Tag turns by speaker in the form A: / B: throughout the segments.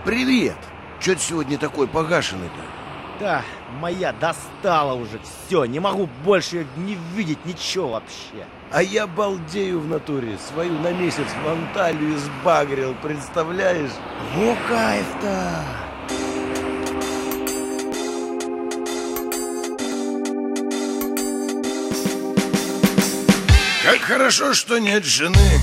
A: Привет! Чё ты сегодня такой погашенный-то?
B: Да, моя достала уже. Все, не могу больше не видеть ничего вообще.
A: А я балдею в натуре. Свою на месяц в Анталию сбагрил, представляешь?
B: Во кайф-то!
A: Как хорошо, что нет жены.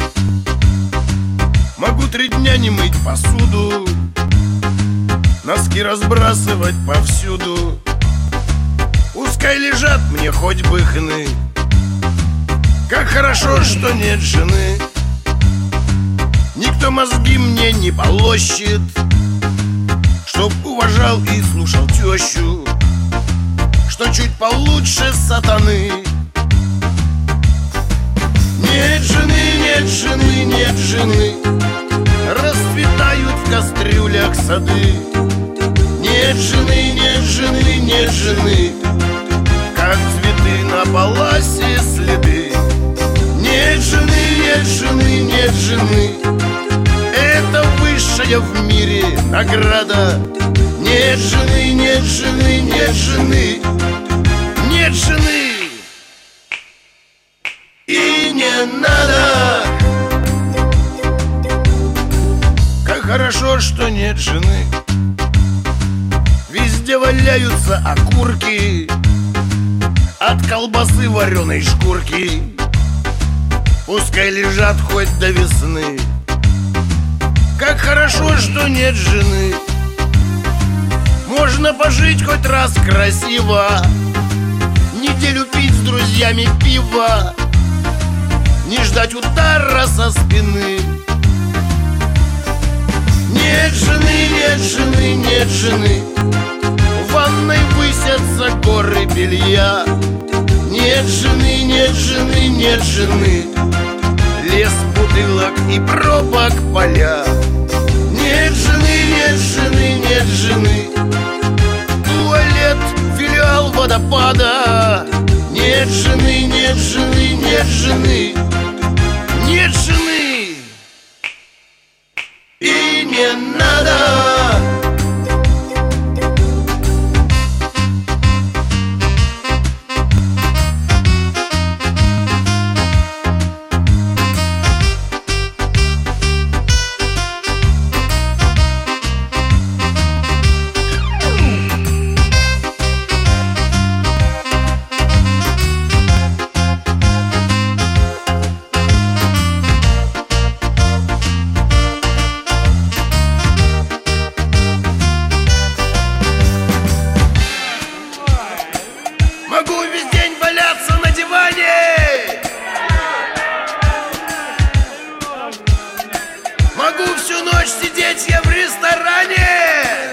A: Могу 3 дня не мыть посуду, носки разбрасывать повсюду. Пускай лежат мне хоть бы хны. Как хорошо, что нет жены. Никто мозги мне не полощет, чтоб уважал и слушал тещу, что чуть получше сатаны. Нет жены, нет жены, нет жены. Расцветают в кастрюлях сады. Нет жены, нет жены, нет жены. Как цветы на паласе следы. Нет жены, нет жены, нет жены. Это высшая в мире награда. Нет жены, нет жены, нет жены. Нет жены. И не надо. Как хорошо, что нет жены. Везде валяются окурки от колбасы вареной шкурки. Пускай лежат хоть до весны. Как хорошо, что нет жены. Можно пожить хоть раз красиво, неделю пить с друзьями пиво, не ждать удара со спины. Нет жены, нет жены, нет жены. В ванной высятся горы белья. Нет жены, нет жены, нет жены. Лес бутылок и пробок поля. Нет жены, нет жены, нет жены. Туалет, филиал водопада. Нет жены, нет жены, нет жены. Нет жены. И не надо. Могу весь день валяться на диване. Могу всю ночь сидеть я в ресторане.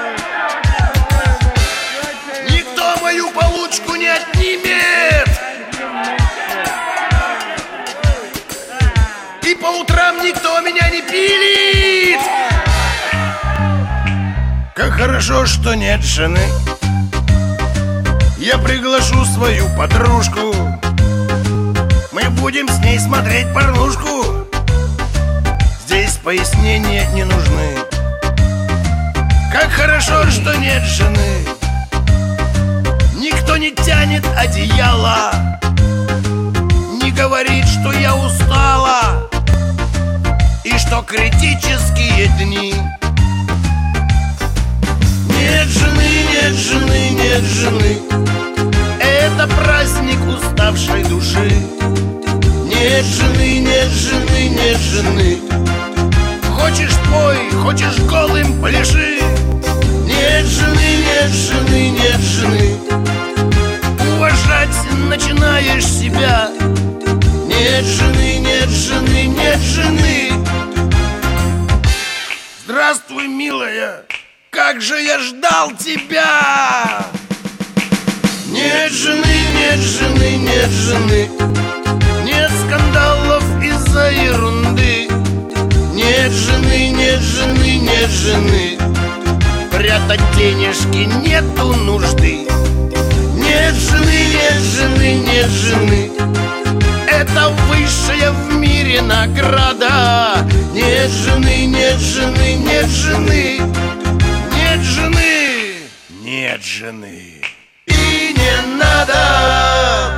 A: Никто мою получку не отнимет. И по утрам никто меня не пилит. Как хорошо, что нет жены. Я приглашу свою подружку. Мы будем с ней смотреть порнушку. Здесь пояснения не нужны. Как хорошо, что нет жены. Никто не тянет одеяло, не говорит, что я устала и что критические дни. Нет жены, нет жены, нет жены. Это праздник уставшей души. Нет жены, нет жены, нет жены. Хочешь пой, хочешь голым пляши. Нет жены, нет жены, нет жены. Уважать начинаешь себя. Нет жены, нет жены, нет жены. Здравствуй, милая. Как же я ждал тебя! Нет жены, нет жены, нет жены. Нет скандалов из-за ерунды. Нет жены, нет жены, нет жены. Прятать денежки нету нужды. Нет жены, нет жены, нет жены. Это выше Высшая в мире награда. Нет жены, нет жены, нет жены, нет жены, нет жены. И не надо